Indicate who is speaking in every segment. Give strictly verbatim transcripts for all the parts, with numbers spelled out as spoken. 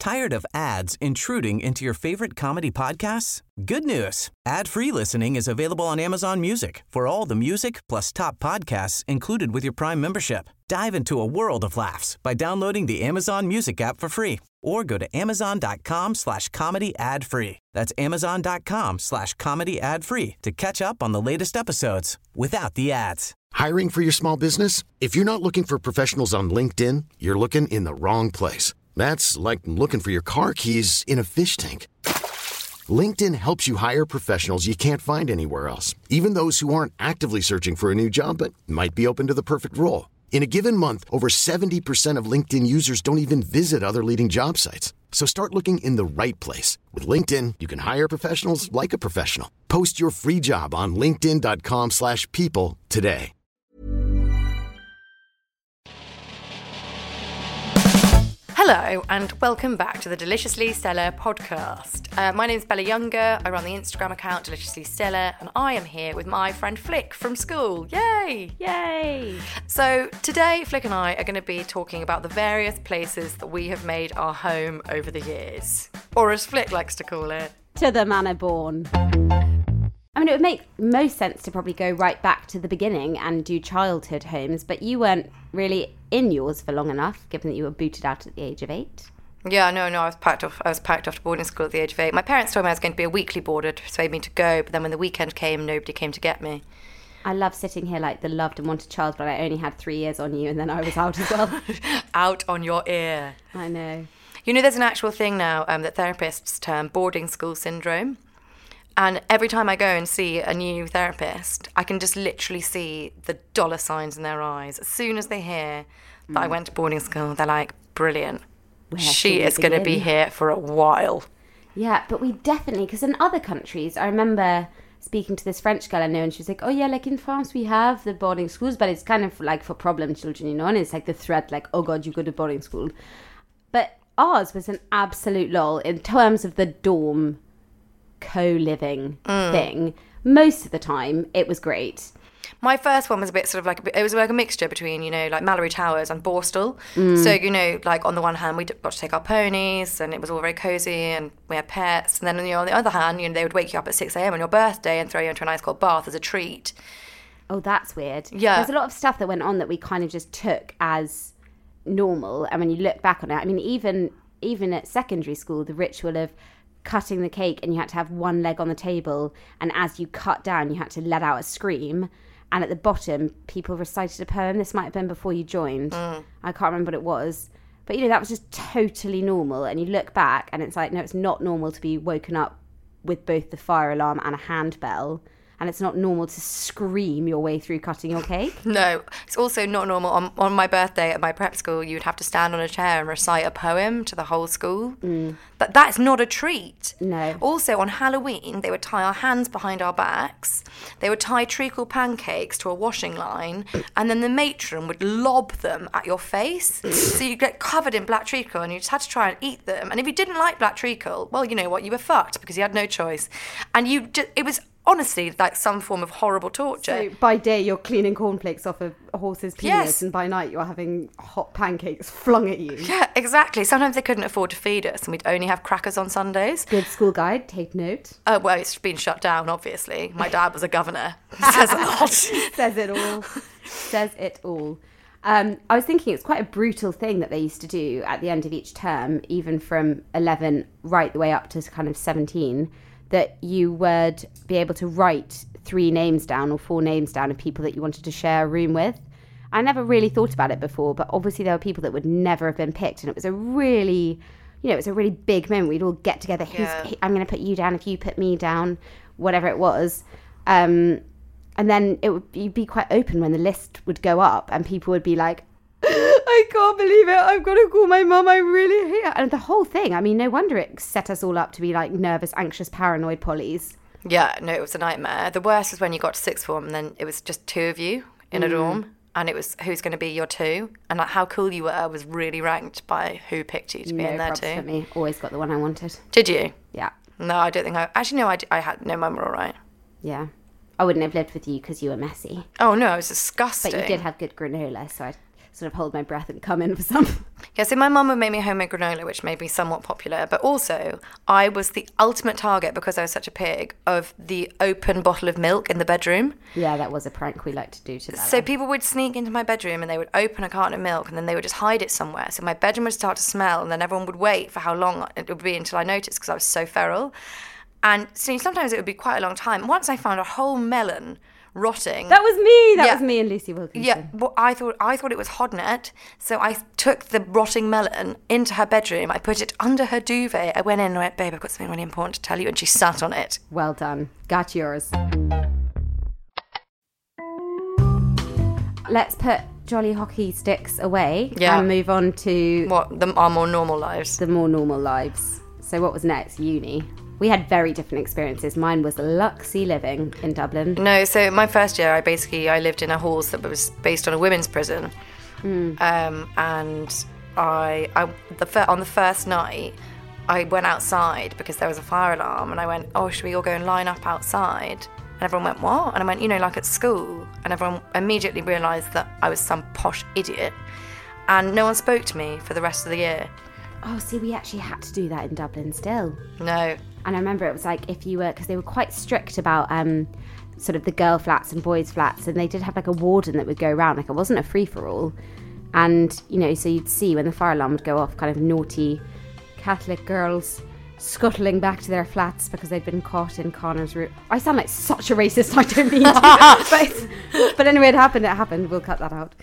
Speaker 1: Tired of ads intruding into your favorite comedy podcasts? Good news. Ad-free listening is available on Amazon Music for all the music plus top podcasts included with your Prime membership. Dive into a world of laughs by downloading the Amazon Music app for free or go to amazon.com slash comedy ad free. That's amazon.com slash comedy ad free to catch up on the latest episodes without the ads.
Speaker 2: Hiring for your small business? If you're not looking for professionals on LinkedIn, you're looking in the wrong place. That's like looking for your car keys in a fish tank. LinkedIn helps you hire professionals you can't find anywhere else, even those who aren't actively searching for a new job but might be open to the perfect role. In a given month, over seventy percent of LinkedIn users don't even visit other leading job sites. So start looking in the right place. With LinkedIn, you can hire professionals like a professional. Post your free job on linkedin.com slash people today.
Speaker 3: Hello and welcome back to the Deliciously Stella podcast. Uh, my name's Bella Younger, I run the Instagram account Deliciously Stella, and I am here with my friend Flick from school. Yay!
Speaker 4: Yay!
Speaker 3: So today Flick and I are going to be talking about the various places that we have made our home over the years. Or as Flick likes to call it,
Speaker 4: To the manor born. I mean, it would make most sense to probably go right back to the beginning and do childhood homes, but you weren't really in yours for long enough, given that you were booted out at the age of eight.
Speaker 3: Yeah, no, no, I was packed off. I was packed off to boarding school at the age of eight. My parents told me I was going to be a weekly boarder to persuade me to go, but then when the weekend came, nobody came to get me.
Speaker 4: I love sitting here like the loved and wanted child, but I only had three years on you, and then I was out as well.
Speaker 3: Out on your ear.
Speaker 4: I know.
Speaker 3: You know, there's an actual thing now um, that therapists term boarding school syndrome. And every time I go and see a new therapist, I can just literally see the dollar signs in their eyes. As soon as they hear that mm. I went to boarding school, they're like, brilliant. Where she is going to be here for a while.
Speaker 4: Yeah, but we definitely, because in other countries, I remember speaking to this French girl I know, and she was like, oh yeah, like in France we have the boarding schools, but it's kind of like for problem children, you know, and it's like the threat, like, oh God, you go to boarding school. But ours was an absolute lull in terms of the dorm co-living mm. thing. Most of the time it was great.
Speaker 3: My first one was a bit sort of like a bit, it was like a mixture between, you know, like Mallory Towers and Borstal. Mm. So, you know, like on the one hand we got to take our ponies and it was all very cozy and we had pets, and then, you know, on the other hand, you know, they would wake you up at six a.m. on your birthday and throw you into an ice cold bath as a treat.
Speaker 4: Oh, that's weird.
Speaker 3: Yeah,
Speaker 4: there's a lot of stuff that went on that we kind of just took as normal, and when you look back on it, I mean, even even at secondary school, the ritual of cutting the cake and you had to have one leg on the table, and as you cut down you had to let out a scream, and at the bottom people recited a poem. This might have been before you joined. mm. I can't remember what it was, but you know, that was just totally normal, and you look back and it's like, no, it's not normal to be woken up with both the fire alarm and a handbell, and it's not normal to scream your way through cutting your cake.
Speaker 3: No, it's also not normal. On, on my birthday at my prep school, you'd have to stand on a chair and recite a poem to the whole school. Mm. But that's not a treat.
Speaker 4: No.
Speaker 3: Also, on Halloween, they would tie our hands behind our backs. They would tie treacle pancakes to a washing line, and then the matron would lob them at your face. So you get covered in black treacle, and you just had to try and eat them. And if you didn't like black treacle, well, you know what? You were fucked because you had no choice. And you just, it was honestly like some form of horrible torture.
Speaker 4: So by day you're cleaning cornflakes off of a horse's penis, yes, and by night you're having hot pancakes flung at you.
Speaker 3: Yeah, exactly. Sometimes they couldn't afford to feed us and we'd only have crackers on Sundays.
Speaker 4: Good school guide, take note.
Speaker 3: Uh, well, it's been shut down, obviously. My dad was a governor. Says a lot.
Speaker 4: Says it all. Says it all. Um, I was thinking it's quite a brutal thing that they used to do at the end of each term, even from eleven right the way up to kind of seventeen, that you would be able to write three names down or four names down of people that you wanted to share a room with. I never really thought about it before, but obviously there were people that would never have been picked, and it was a really, you know, it was a really big moment. We'd all get together. Who's,
Speaker 3: yeah.
Speaker 4: I'm going to put you down if you put me down, whatever it was. Um, and then it would you'd be quite open when the list would go up, and people would be like, I can't believe it, I've got to call my mum, I really hate it. And the whole thing, I mean, no wonder it set us all up to be like nervous, anxious, paranoid pollies.
Speaker 3: Yeah, no, it was a nightmare. The worst was when you got to sixth form and then it was just two of you in a mm. dorm, and it was who's going to be your two, and like how cool you were was really ranked by who picked you to be
Speaker 4: no
Speaker 3: in there
Speaker 4: probs
Speaker 3: too.
Speaker 4: For me, always got the one I wanted.
Speaker 3: Did you?
Speaker 4: Yeah.
Speaker 3: No, I don't think I... Actually, no, I, I had... No, mine were all right.
Speaker 4: Yeah. I wouldn't have lived with you because you were messy.
Speaker 3: Oh, no, it was disgusting.
Speaker 4: But you did have good granola, so I sort of hold my breath and come in for some.
Speaker 3: Yeah, so my mum would make me homemade granola, which made me somewhat popular. But also, I was the ultimate target, because I was such a pig, of the open bottle of milk in the bedroom.
Speaker 4: Yeah, that was a prank we liked to do to that.
Speaker 3: So people would sneak into my bedroom and they would open a carton of milk and then they would just hide it somewhere. So my bedroom would start to smell, and then everyone would wait for how long it would be until I noticed, because I was so feral. And so sometimes it would be quite a long time. Once I found a whole melon rotting.
Speaker 4: That was me. That
Speaker 3: yeah.
Speaker 4: was me and Lucy Wilkinson.
Speaker 3: Yeah, well, I thought I thought it was Hodnet, so I took the rotting melon into her bedroom. I put it under her duvet. I went in and went, babe, I've got something really important to tell you, and she sat on it.
Speaker 4: Well done. Got yours. Let's put jolly hockey sticks away
Speaker 3: yeah.
Speaker 4: and move on to
Speaker 3: what the, our more normal lives.
Speaker 4: The more normal lives. So what was next? Uni. We had very different experiences. Mine was luxy living in Dublin.
Speaker 3: No, so my first year, I basically I lived in a halls that was based on a women's prison, mm. um, and I, I the fir- on the first night, I went outside because there was a fire alarm, and I went, oh, should we all go and line up outside? And everyone went, what? And I went, you know, like at school. And everyone immediately realised that I was some posh idiot, and no one spoke to me for the rest of the year.
Speaker 4: Oh, see, we actually had to do that in Dublin still.
Speaker 3: No.
Speaker 4: And I remember it was like if you were, because they were quite strict about um, sort of the girl flats and boys flats, and they did have like a warden that would go around, like it wasn't a free-for-all. And, you know, so you'd see when the fire alarm would go off, kind of naughty Catholic girls scuttling back to their flats because they'd been caught in Connor's room. I sound like such a racist, I don't mean to. but, but anyway, it happened, it happened. We'll cut that out.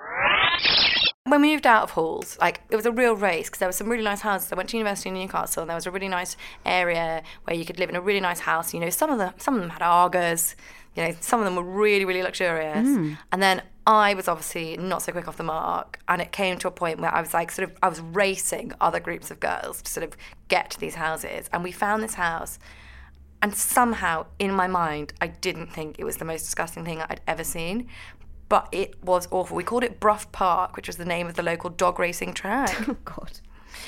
Speaker 3: When we moved out of halls, like, it was a real race, because there were some really nice houses. I went to university in Newcastle, and there was a really nice area where you could live in a really nice house. You know, some of them, some of them had Argas. You know, some of them were really, really luxurious. Mm. And then I was obviously not so quick off the mark, and it came to a point where I was like, sort of, I was racing other groups of girls to sort of get to these houses. And we found this house, and somehow in my mind, I didn't think it was the most disgusting thing I'd ever seen. But it was awful. We called it Brough Park, which was the name of the local dog racing track.
Speaker 4: Oh, God.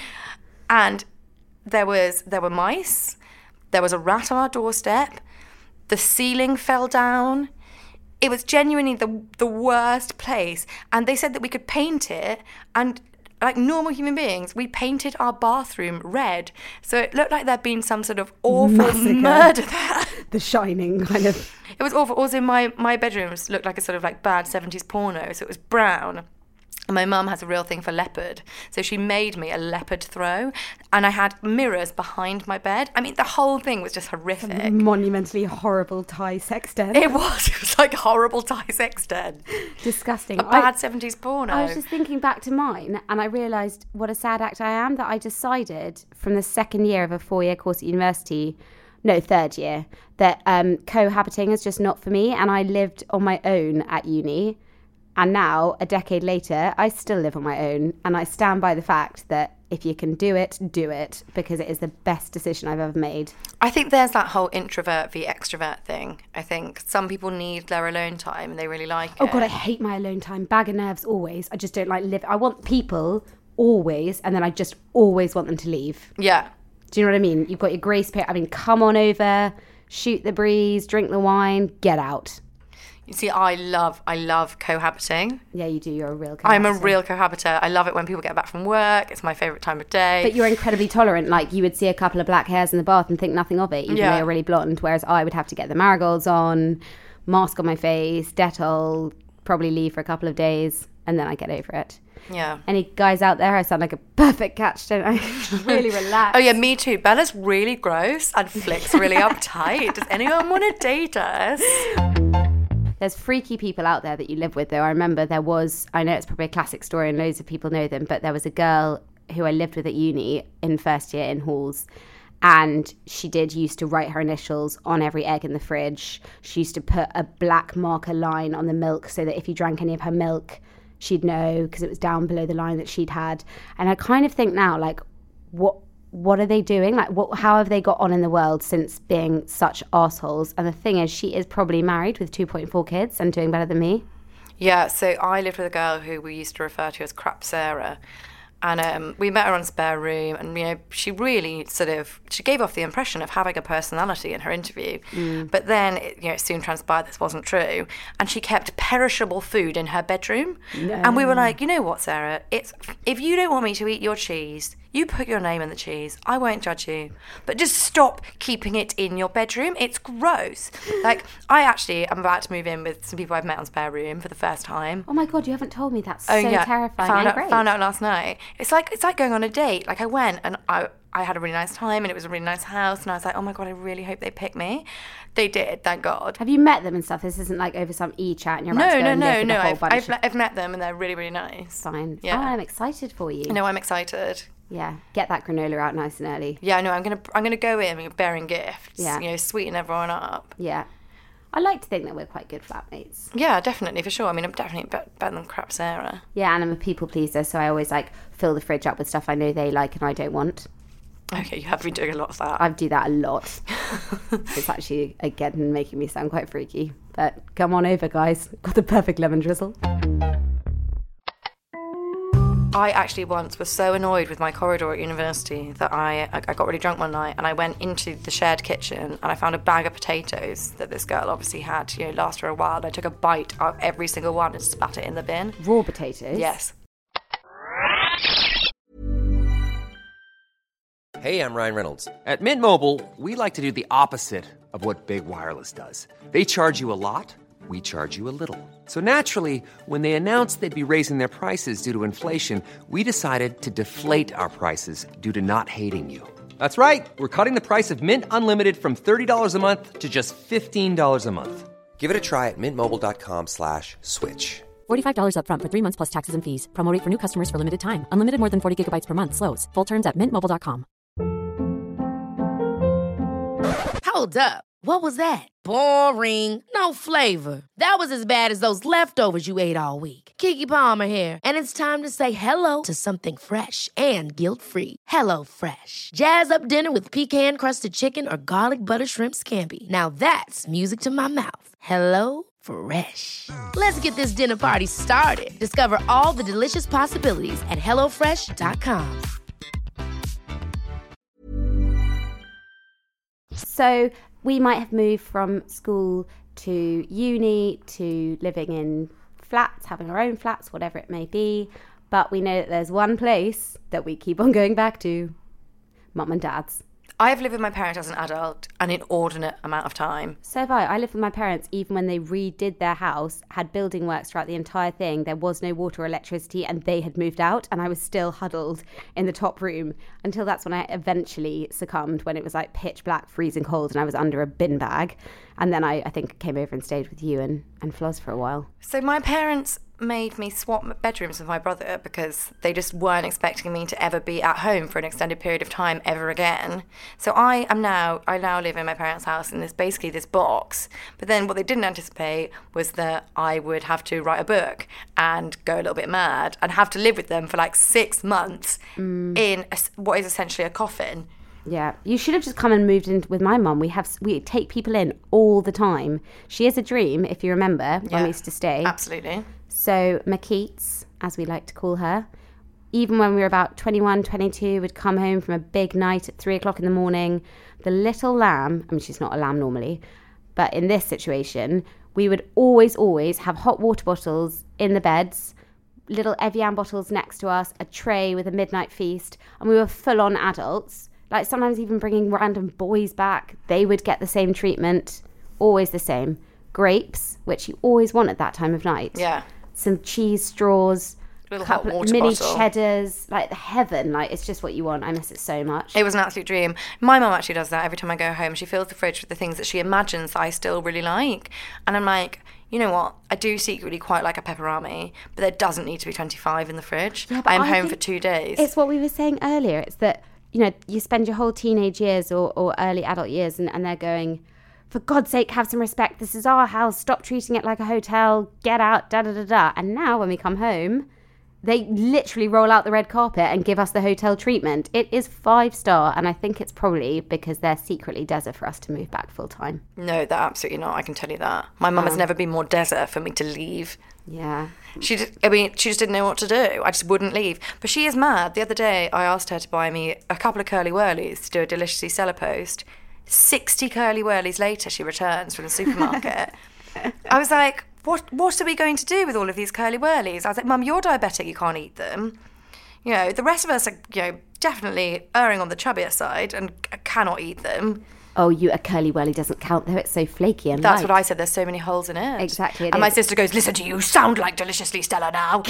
Speaker 3: And there was there were mice. There was a rat on our doorstep. The ceiling fell down. It was genuinely the the worst place. And they said that we could paint it. And like normal human beings, we painted our bathroom red. So it looked like there'd been some sort of awful Massacre. murder there.
Speaker 4: The Shining, kind of.
Speaker 3: It was awful. Also, my, my bedrooms looked like a sort of like bad seventies porno. So it was brown. And my mum has a real thing for leopard. So she made me a leopard throw. And I had mirrors behind my bed. I mean, the whole thing was just horrific.
Speaker 4: A monumentally horrible Thai sex den.
Speaker 3: It was. It was like horrible Thai sex den.
Speaker 4: Disgusting.
Speaker 3: A bad
Speaker 4: I,
Speaker 3: seventies porno.
Speaker 4: I was just thinking back to mine, and I realised what a sad act I am that I decided from the second year of a four-year course at university, no, third year, that um, cohabiting is just not for me. And I lived on my own at uni. And now, a decade later, I still live on my own, and I stand by the fact that if you can do it, do it, because it is the best decision I've ever made.
Speaker 3: I think there's that whole introvert v extrovert thing. I think some people need their alone time and they really like
Speaker 4: oh,
Speaker 3: it.
Speaker 4: Oh God, I hate my alone time. Bag of nerves always. I just don't like live. I want people always, and then I just always want them to leave.
Speaker 3: Yeah.
Speaker 4: Do you know what I mean? You've got your grace period. I mean, come on over, shoot the breeze, drink the wine, get out.
Speaker 3: You see, I love, I love cohabiting.
Speaker 4: Yeah, you do. You're a real cohabiter.
Speaker 3: I'm a real cohabiter. I love it when people get back from work. It's my favourite time of day.
Speaker 4: But you're incredibly tolerant. Like, you would see a couple of black hairs in the bath and think nothing of it, even
Speaker 3: yeah.
Speaker 4: though you're really blonde. Whereas I would have to get the marigolds on, mask on my face, Dettol, probably leave for a couple of days, and then I get over it.
Speaker 3: Yeah.
Speaker 4: Any guys out there? I sound like a perfect catch, don't I? Really relaxed.
Speaker 3: Oh yeah, me too. Bella's really gross and Flick's really uptight. Does anyone want to date us?
Speaker 4: There's freaky people out there that you live with, though. I remember there was, I know it's probably a classic story and loads of people know them, but there was a girl who I lived with at uni in first year in halls, and she did used to write her initials on every egg in the fridge. She used to put a black marker line on the milk so that if you drank any of her milk, she'd know, because it was down below the line that she'd had. And I kind of think now, like, what what are they doing? Like, what? How have they got on in the world since being such assholes? And the thing is, she is probably married with two point four kids and doing better than me.
Speaker 3: Yeah, so I lived with a girl who we used to refer to as Crap Sarah. And um, we met her on Spare Room, and you know, she really sort of she gave off the impression of having a personality in her interview. Mm. But then, it, you know, it soon transpired this wasn't true, and she kept perishable food in her bedroom. No. And we were like, you know what, Sarah? It's if you don't want me to eat your cheese, you put your name in the cheese. I won't judge you. But just stop keeping it in your bedroom. It's gross. Like, I actually am about to move in with some people I've met on Spare Room for the first time.
Speaker 4: Oh my God, you haven't told me. That's
Speaker 3: oh,
Speaker 4: so
Speaker 3: yeah.
Speaker 4: terrifying.
Speaker 3: Found
Speaker 4: and
Speaker 3: out,
Speaker 4: great.
Speaker 3: found out last night. It's like it's like going on a date. Like, I went and I I had a really nice time, and it was a really nice house, and I was like, oh my God, I really hope they pick me. They did, thank God.
Speaker 4: Have you met them and stuff? This isn't like over some e-chat and you're about
Speaker 3: no,
Speaker 4: to go
Speaker 3: no,
Speaker 4: and
Speaker 3: no,
Speaker 4: live with
Speaker 3: no,
Speaker 4: a whole
Speaker 3: I've,
Speaker 4: bunch
Speaker 3: I've,
Speaker 4: of...
Speaker 3: I've met them, and they're really, really nice.
Speaker 4: Fine.
Speaker 3: Yeah.
Speaker 4: Oh, I'm excited for you.
Speaker 3: No, I'm excited.
Speaker 4: Yeah, get that granola out nice and early.
Speaker 3: Yeah, no, I'm gonna I'm gonna go in bearing gifts.
Speaker 4: Yeah.
Speaker 3: You know, sweeten everyone up.
Speaker 4: Yeah. I like to think that we're quite good flatmates.
Speaker 3: Yeah, definitely, for sure. I mean, I'm definitely be- better than crap Sarah.
Speaker 4: Yeah, and I'm a people pleaser, so I always like fill the fridge up with stuff I know they like and I don't want.
Speaker 3: Okay, you have been doing a lot of that.
Speaker 4: I do that a lot. It's actually, again, making me sound quite freaky. But come on over, guys. Got the perfect lemon drizzle.
Speaker 3: I actually once was so annoyed with my corridor at university that I I got really drunk one night, and I went into the shared kitchen and I found a bag of potatoes that this girl obviously had, you know, last for a while. And I took a bite of every single one and spat it in the bin.
Speaker 4: Raw potatoes?
Speaker 3: Yes.
Speaker 5: Hey, I'm Ryan Reynolds. At Mint Mobile, we like to do the opposite of what Big Wireless does. They charge you a lot, we charge you a little. So naturally, when they announced they'd be raising their prices due to inflation, we decided to deflate our prices due to not hating you. That's right. We're cutting the price of Mint Unlimited from thirty dollars a month to just fifteen dollars a month. Give it a try at mintmobile.com slash switch.
Speaker 6: forty-five dollars up front for three months plus taxes and fees. Promo rate for new customers for limited time. Unlimited more than forty gigabytes per month. Slows full terms at mint mobile dot com.
Speaker 7: Hold up. What was that? Boring. No flavor. That was as bad as those leftovers you ate all week. Keke Palmer here, and it's time to say hello to something fresh and guilt-free. Hello Fresh. Jazz up dinner with pecan-crusted chicken or garlic butter shrimp scampi. Now that's music to my mouth. Hello Fresh. Let's get this dinner party started. Discover all the delicious possibilities at hello fresh dot com.
Speaker 4: So we might have moved from school to uni to living in flats, having our own flats, whatever it may be. But we know that there's one place that we keep on going back to, mum and dad's.
Speaker 3: I've lived with my parents as an adult an inordinate amount of time.
Speaker 4: So have I. I lived with my parents even when they redid their house, had building works throughout the entire thing. There was no water or electricity and they had moved out and I was still huddled in the top room until that's when I eventually succumbed when it was like pitch black, freezing cold and I was under a bin bag. And then I, I think came over and stayed with you and, and Floz for a while.
Speaker 3: So my parents made me swap bedrooms with my brother because they just weren't expecting me to ever be at home for an extended period of time ever again. So I am now, I now live in my parents' house in this, basically this box. But then what they didn't anticipate was that I would have to write a book and go a little bit mad and have to live with them for like six months mm. in a, what is essentially a coffin.
Speaker 4: Yeah, you should have just come and moved in with my mum. We have we take people in all the time. She is a dream, if you remember, when
Speaker 3: yeah,
Speaker 4: we used to stay.
Speaker 3: Absolutely.
Speaker 4: So McKeats, as we like to call her, even when we were about twenty-one, twenty-two, would come home from a big night at three o'clock in the morning. The little lamb, I mean, she's not a lamb normally, but in this situation, we would always, always have hot water bottles in the beds, little Evian bottles next to us, a tray with a midnight feast, and we were full-on adults. Like sometimes even bringing random boys back, they would get the same treatment, always the same. Grapes, which you always want at that time of night.
Speaker 3: Yeah.
Speaker 4: Some cheese straws,
Speaker 3: little hot water
Speaker 4: mini
Speaker 3: bottle.
Speaker 4: cheddars, like heaven. Like it's just what you want. I miss it so much.
Speaker 3: It was an absolute dream. My mum actually does that every time I go home. She fills the fridge with the things that she imagines that I still really like. And I'm like, you know what? I do secretly quite like a pepperami, but there doesn't need to be twenty-five in the fridge.
Speaker 4: Yeah, but
Speaker 3: I'm
Speaker 4: I
Speaker 3: home
Speaker 4: think
Speaker 3: for two days.
Speaker 4: It's what we were saying earlier. It's that, you know, you spend your whole teenage years or, or early adult years and, and they're going, for God's sake, have some respect. This is our house. Stop treating it like a hotel. Get out, da da da da. And now when we come home, They literally roll out the red carpet and give us the hotel treatment. It is five star, and I think it's probably because they're secretly desert for us to move back full time.
Speaker 3: No, they're absolutely not. I can tell you that. My mum has never been more desert for me to leave.
Speaker 4: Yeah.
Speaker 3: She did, I mean, she just didn't know what to do. I just wouldn't leave. But she is mad. The other day, I asked her to buy me a couple of curly whirlies to do a Deliciously Stella post. sixty curly whirlies later, she returns from the supermarket. I was like, what What are we going to do with all of these curly whirlies? I was like, Mum, you're diabetic, you can't eat them. You know, the rest of us are, you know, definitely erring on the chubbier side and c- cannot eat them.
Speaker 4: Oh, you a curly whirly doesn't count though. It's so flaky and
Speaker 3: That's
Speaker 4: light.
Speaker 3: what I said. There's so many holes in it.
Speaker 4: Exactly. It
Speaker 3: and my
Speaker 4: is.
Speaker 3: sister goes, listen to you, sound like Deliciously Stella now.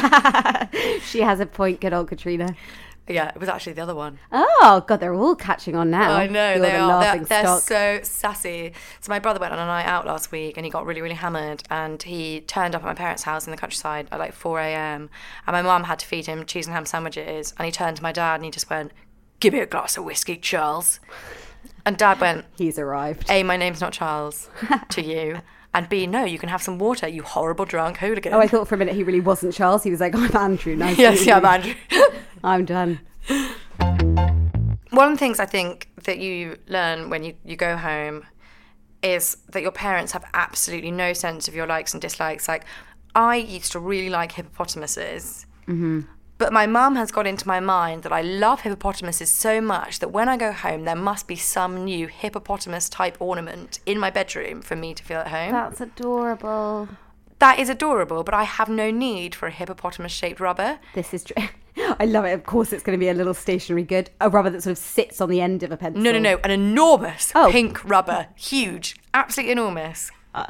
Speaker 4: She has a point, good old Katrina.
Speaker 3: Yeah, it was actually the other one.
Speaker 4: Oh, God, they're all catching on now.
Speaker 3: I know,
Speaker 4: You're
Speaker 3: they
Speaker 4: the
Speaker 3: are. They're,
Speaker 4: laughing
Speaker 3: they're
Speaker 4: stock.
Speaker 3: so sassy. So my brother went on a night out last week and he got really, really hammered and he turned up at my parents' house in the countryside at like four a.m. and my mum had to feed him cheese and ham sandwiches and he turned to my dad and he just went, give me a glass of whiskey, Charles. And Dad went,
Speaker 4: He's arrived.
Speaker 3: A, my name's not Charles to you. And B, no, you can have some water, you horrible drunk hooligan.
Speaker 4: Oh, I thought for a minute he really wasn't Charles. He was like, I'm Andrew. Nice
Speaker 3: yes,
Speaker 4: to
Speaker 3: yeah,
Speaker 4: meet
Speaker 3: I'm
Speaker 4: you.
Speaker 3: Andrew.
Speaker 4: I'm done.
Speaker 3: One of the things I think that you learn when you, you go home is that your parents have absolutely no sense of your likes and dislikes. Like, I used to really like hippopotamuses. Mm-hmm. But my mum has got into my mind that I love hippopotamuses so much that when I go home, there must be some new hippopotamus-type ornament in my bedroom for me to feel at home.
Speaker 4: That's adorable.
Speaker 3: That is adorable, but I have no need for a hippopotamus-shaped rubber.
Speaker 4: This is true. I love it. Of course, it's going to be a little stationary good. A rubber that sort of sits on the end of a pencil.
Speaker 3: No, no, no. An enormous
Speaker 4: Oh.
Speaker 3: pink rubber. Huge. Absolutely enormous.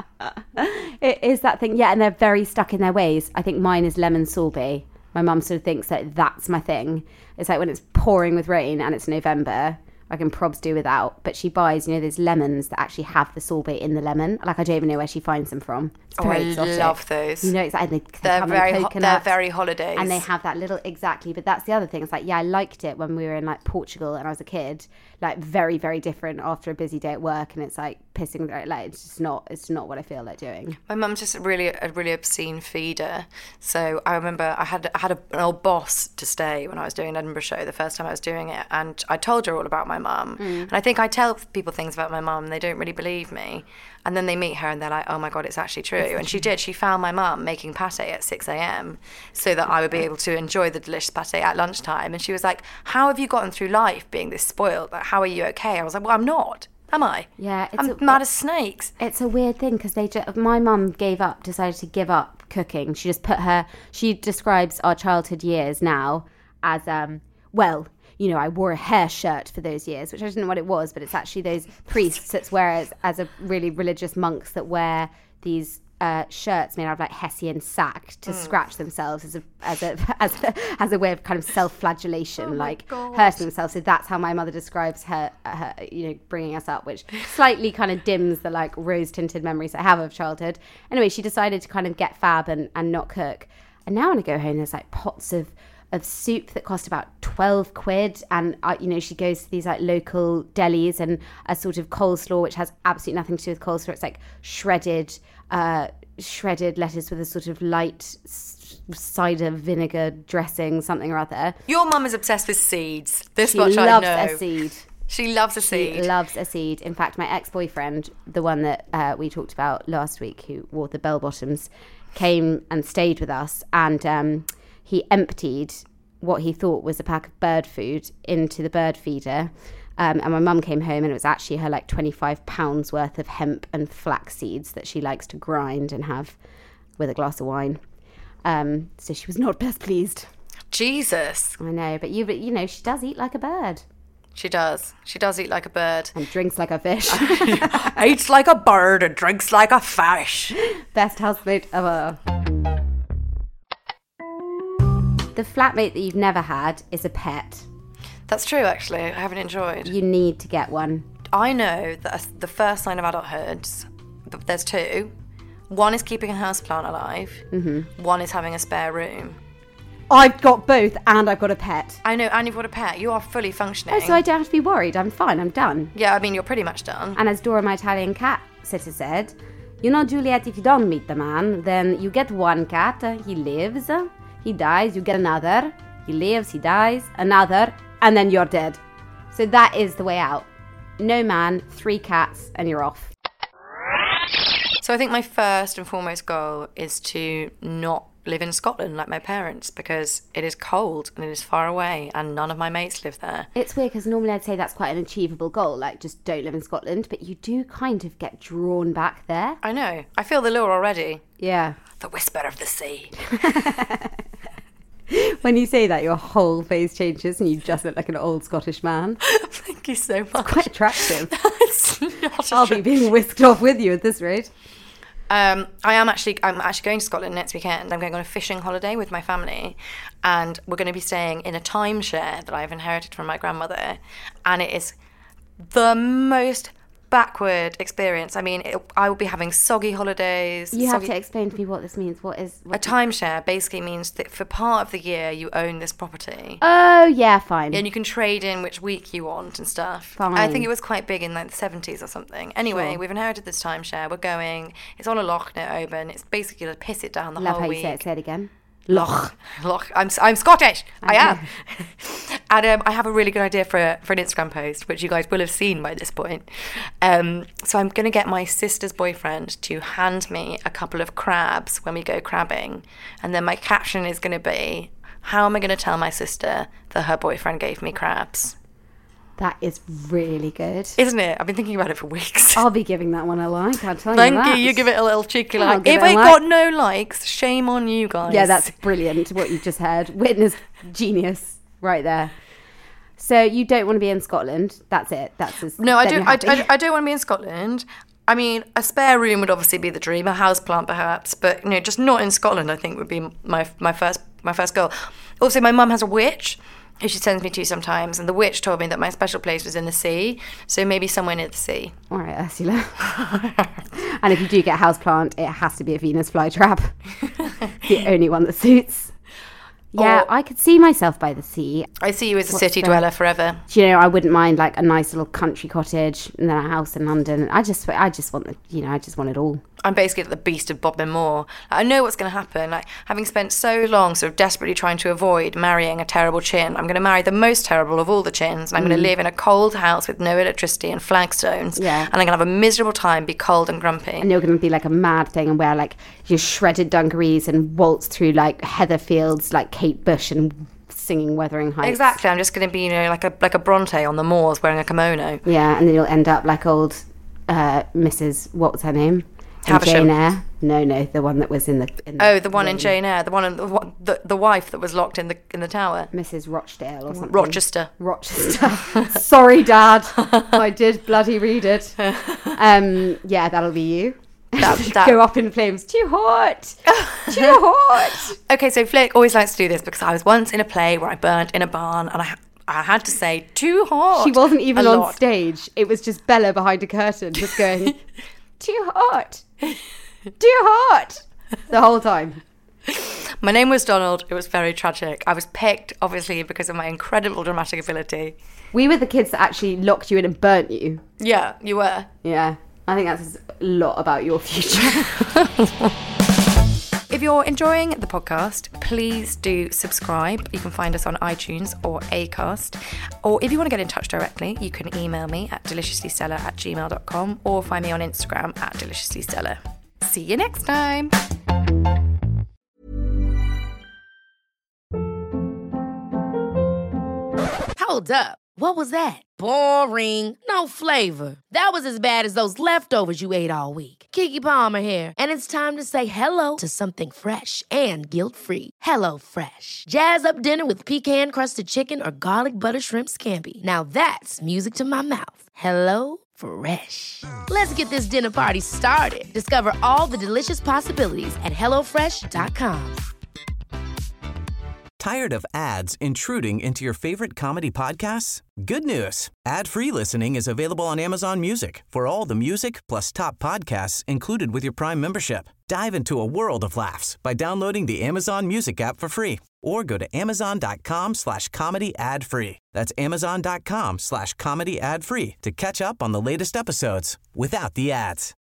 Speaker 4: It is that thing. Yeah, and they're very stuck in their ways. I think mine is lemon sorbet. My mum sort of thinks that that's my thing. It's like when it's pouring with rain and it's November, I can probs do without. But she buys, you know, those lemons that actually have the sorbet in the lemon. Like, I don't even know where she finds them from. It's
Speaker 3: Oh,
Speaker 4: very
Speaker 3: I
Speaker 4: exotic.
Speaker 3: love those.
Speaker 4: You know, exactly. They, they
Speaker 3: They're
Speaker 4: come
Speaker 3: very,
Speaker 4: in
Speaker 3: ho- they're
Speaker 4: coconut.
Speaker 3: very holidays.
Speaker 4: And they have that little, exactly. But that's the other thing. It's like, yeah, I liked it when we were in like Portugal and I was a kid. Like, very, very different after a busy day at work. And it's like pissing, like, it's just not, it's not what I feel like doing.
Speaker 3: My mum's just really a really obscene feeder. So I remember I had I had a, an old boss to stay when I was doing an Edinburgh show the first time I was doing it, and I told her all about my mum. Mm. And I think I tell people things about my mum, and they don't really believe me. And then they meet her and they're like, oh my God, it's actually true. It's and she did. She found my mum making pâté at six a.m. so that I would be able to enjoy the delicious pâté at lunchtime. And she was like, how have you gotten through life being this spoiled? Like, how are you okay? I was like, well, I'm not. Am I?
Speaker 4: Yeah, it's
Speaker 3: I'm
Speaker 4: a,
Speaker 3: mad as snakes.
Speaker 4: It's a weird thing because they just, my mum gave up, decided to give up cooking. She just put her, she describes our childhood years now as, um, well, you know, I wore a hair shirt for those years, which I didn't know what it was, but it's actually those priests that wear as, as a really religious monks that wear these uh, shirts made out of like Hessian sack to mm. scratch themselves as a as a as a, as a way of kind of self-flagellation, oh like
Speaker 3: God.
Speaker 4: hurting themselves. So that's how my mother describes her, her, you know, bringing us up, which slightly kind of dims the like rose-tinted memories I have of childhood. Anyway, she decided to kind of get fab and, and not cook. And now when I go home, there's like pots of of soup that cost about twelve quid, and uh, you know, she goes to these like local delis and a sort of coleslaw which has absolutely nothing to do with coleslaw. It's like shredded uh shredded lettuce with a sort of light s- cider vinegar dressing, something or other.
Speaker 3: Your mum is obsessed with seeds. This
Speaker 4: She
Speaker 3: much
Speaker 4: loves
Speaker 3: I know.
Speaker 4: a seed.
Speaker 3: She loves a seed.
Speaker 4: She loves a seed. In fact, my ex-boyfriend, the one that uh, we talked about last week, who wore the bell-bottoms, came and stayed with us, and um he emptied what he thought was a pack of bird food into the bird feeder. Um, and my mum came home and it was actually her like twenty-five pounds worth of hemp and flax seeds that she likes to grind and have with a glass of wine. Um, so she was not best pleased.
Speaker 3: Jesus.
Speaker 4: I know, but you, but you know, she does eat like a bird.
Speaker 3: She does. She does eat like a bird.
Speaker 4: And drinks like a fish.
Speaker 3: Eats like a bird and drinks like a fish.
Speaker 4: Best housemate ever. The flatmate that you've never had is a pet.
Speaker 3: That's true, actually. I haven't enjoyed.
Speaker 4: You need to get one.
Speaker 3: I know that the first sign of adulthood, there's two. One is keeping a houseplant alive. Mm-hmm. One is having a spare room.
Speaker 4: I've got both and I've got a pet.
Speaker 3: I know, and you've got a pet. You are fully functioning.
Speaker 4: Oh, so I don't have to be worried. I'm fine. I'm done.
Speaker 3: Yeah, I mean, you're pretty much done.
Speaker 4: And as Dora, my Italian cat sitter, said, you know, Juliet, if you don't meet the man, then you get one cat. He lives. He dies, you get another. He lives, he dies, another, and then you're dead. So that is the way out. No man, three cats, and you're off.
Speaker 3: So I think my first and foremost goal is to not live in Scotland like my parents, because it is cold and it is far away and none of my mates live there.
Speaker 4: It's weird because normally I'd say that's quite an achievable goal, like just don't live in Scotland, but you do kind of get drawn back there.
Speaker 3: I know. I feel the lure already.
Speaker 4: Yeah.
Speaker 3: The whisper of the sea.
Speaker 4: When you say that, your whole face changes and you just look like an old Scottish man.
Speaker 3: Thank you so much.
Speaker 4: It's quite attractive.
Speaker 3: It's not
Speaker 4: I'll be being whisked off with you at this rate.
Speaker 3: Um, I am actually, I'm actually going to Scotland next weekend. I'm going on a fishing holiday with my family, and we're going to be staying in a timeshare that I've inherited from my grandmother, and it is the most backward experience. I mean, it, I will be having soggy holidays.
Speaker 4: You
Speaker 3: soggy...
Speaker 4: have to explain to me what this means. What is... What
Speaker 3: a timeshare basically means that for part of the year you own this property.
Speaker 4: Oh, yeah, fine.
Speaker 3: And you can trade in which week you want and stuff.
Speaker 4: Fine.
Speaker 3: I think it was quite big in like the seventies or something. Anyway,
Speaker 4: Sure.
Speaker 3: we've inherited this timeshare. We're going. It's on a loch near Oban. It's basically to piss it down the
Speaker 4: Love
Speaker 3: whole
Speaker 4: how
Speaker 3: week.
Speaker 4: you say it. Say it again.
Speaker 3: Loch. Loch. I'm, I'm Scottish. I am. And um, I have a really good idea for, a, for an Instagram post, which you guys will have seen by this point. Um, so I'm going to get my sister's boyfriend to hand me a couple of crabs when we go crabbing. And then my caption is going to be, how am I going to tell my sister that her boyfriend gave me crabs?
Speaker 4: That is really good.
Speaker 3: Isn't it? I've been thinking about it for weeks.
Speaker 4: I'll be giving that one a like, I'll tell
Speaker 3: Thank
Speaker 4: you that.
Speaker 3: you. You give it a little cheeky
Speaker 4: I'll
Speaker 3: like.
Speaker 4: give
Speaker 3: If
Speaker 4: it a
Speaker 3: I
Speaker 4: like.
Speaker 3: got no likes, shame on you guys.
Speaker 4: Yeah, that's brilliant, what you just heard. Witness genius right there. So you don't want to be in Scotland. That's it. That's as,
Speaker 3: No, I
Speaker 4: then
Speaker 3: don't.
Speaker 4: you're
Speaker 3: I,
Speaker 4: happy.
Speaker 3: I, I don't want to be in Scotland. I mean, a spare room would obviously be the dream. A house plant, perhaps, but you know, just not in Scotland. I think would be my my first my first goal. Also, my mum has a witch who she sends me to sometimes, and the witch told me that my special place was in the sea. So maybe somewhere near the sea.
Speaker 4: All right, Ursula. And if you do get a houseplant, it has to be a Venus flytrap. The only one that suits. Yeah,
Speaker 3: Or-
Speaker 4: I could see myself by the sea.
Speaker 3: I see you as a
Speaker 4: What's
Speaker 3: city
Speaker 4: the-
Speaker 3: dweller forever.
Speaker 4: Do you know, I wouldn't mind like a nice little country cottage and then a house in London. I just, I just want the, you know, I just want it all.
Speaker 3: I'm basically the beast of Bodmin Moor. I know what's going to happen. Like, having spent so long sort of desperately trying to avoid marrying a terrible chin, I'm going to marry the most terrible of all the chins, and I'm going to live in a cold house with no electricity and flagstones.
Speaker 4: Yeah.
Speaker 3: And I'm going to have a miserable time, be cold and grumpy.
Speaker 4: And you're going to be like a mad thing and wear like your shredded dungarees and waltz through like heather fields like Kate Bush and singing Wuthering Heights.
Speaker 3: Exactly. I'm just going to be, you know, like a like a Bronte on the moors wearing a kimono.
Speaker 4: Yeah, and then you'll end up like old uh, Missus What was her name? In
Speaker 3: Havisham.
Speaker 4: Jane Eyre. No, no, the one that was in the. In
Speaker 3: Oh, the one in
Speaker 4: room.
Speaker 3: Jane Eyre, the one in the, what- the the wife that was locked in the in the tower.
Speaker 4: Missus Rochdale or something.
Speaker 3: Rochester.
Speaker 4: Rochester. Sorry, Dad. I did bloody read it. Um, yeah, that'll be you.
Speaker 3: That, that-
Speaker 4: Go up in flames. Too hot. Too hot.
Speaker 3: Okay, so Flick always likes to do this because I was once in a play where I burnt in a barn and I I had to say too hot.
Speaker 4: She wasn't even
Speaker 3: a
Speaker 4: on
Speaker 3: lot.
Speaker 4: stage. It was just Bella behind a curtain just going, too hot. Too hot. The whole time.
Speaker 3: My name was Donald. It was very tragic. I was picked, obviously, because of my incredible dramatic ability.
Speaker 4: We were the kids that actually locked you in and burnt you.
Speaker 3: Yeah, you were.
Speaker 4: Yeah. I think that says a lot about your future.
Speaker 3: If you're enjoying the podcast, please do subscribe. You can find us on iTunes or Acast. Or if you want to get in touch directly, you can email me at deliciouslystellar at gmail dot com or find me on Instagram at deliciouslystellar. See you next time.
Speaker 7: Hold up. What was that? Boring. No flavor. That was as bad as those leftovers you ate all week. Keke Palmer here, and it's time to say hello to something fresh and guilt-free. Hello Fresh. Jazz up dinner with pecan-crusted chicken or garlic butter shrimp scampi. Now that's music to my mouth. Hello Fresh. Let's get this dinner party started. Discover all the delicious possibilities at hello fresh dot com.
Speaker 1: Tired of ads intruding into your favorite comedy podcasts? Good news. Ad-free listening is available on Amazon Music for all the music plus top podcasts included with your Prime membership. Dive into a world of laughs by downloading the Amazon Music app for free or go to amazon.com slash comedy ad free. That's amazon.com slash comedy ad free to catch up on the latest episodes without the ads.